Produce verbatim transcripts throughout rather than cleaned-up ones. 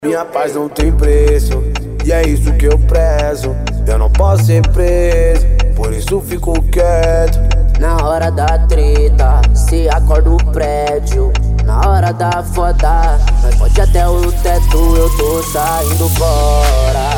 Minha paz não tem preço, e é isso que eu prezo. Eu não posso ser preso, por isso fico quieto. Na hora da treta, se acorda o prédio. Na hora da foda, nós pode até o teto, eu tô saindo fora.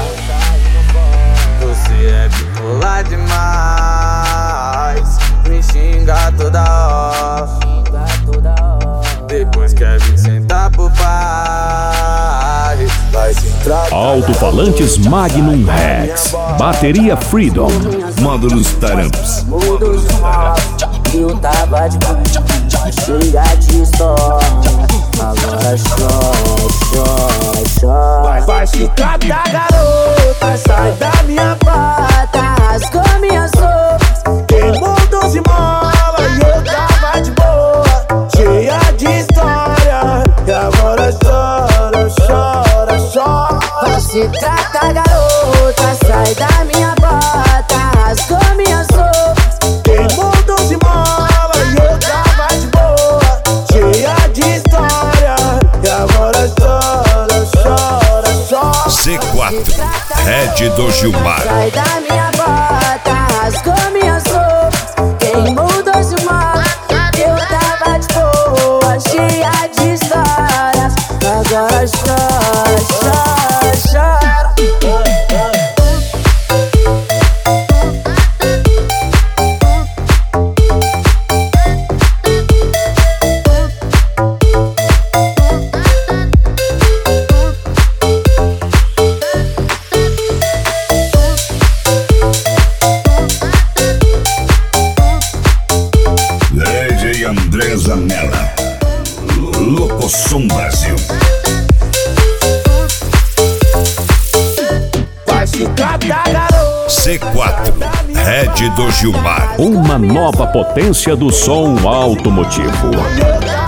Você é bipolar demais, me xinga toda hora. Depois quer vir sentar pro pai. Vai se tratar. Alto-falantes Magnum Rex, bateria Freedom, módulos Taramps. Mudos mal, eu tava de boa, chega de história. Agora chora, chora, chora. Vai, vai se tratar, garota, sai da minha Bota, rasgou minhas roupas. queimou doze mola e eu tava de boa, cheia de história. E agora chora, chora, chora. Vai se tratar, garota, sai da minha bota, rasgou minhas roupas. Queimou doze mola e eu tava de boa, cheia de história. E agora chora, chora, chora. C quatro, Red do Gilmar. Sai da minha bota, rasgou minhas roupas. Queimou doze molas, eu tava de boa, cheia de histórias. Agora chora, chora, chora. Lady Andresa Mella, Locosom Brasil. Vai se tratar, garota. C quatro, Red do Gilmar. Uma nova potência do som automotivo. Eu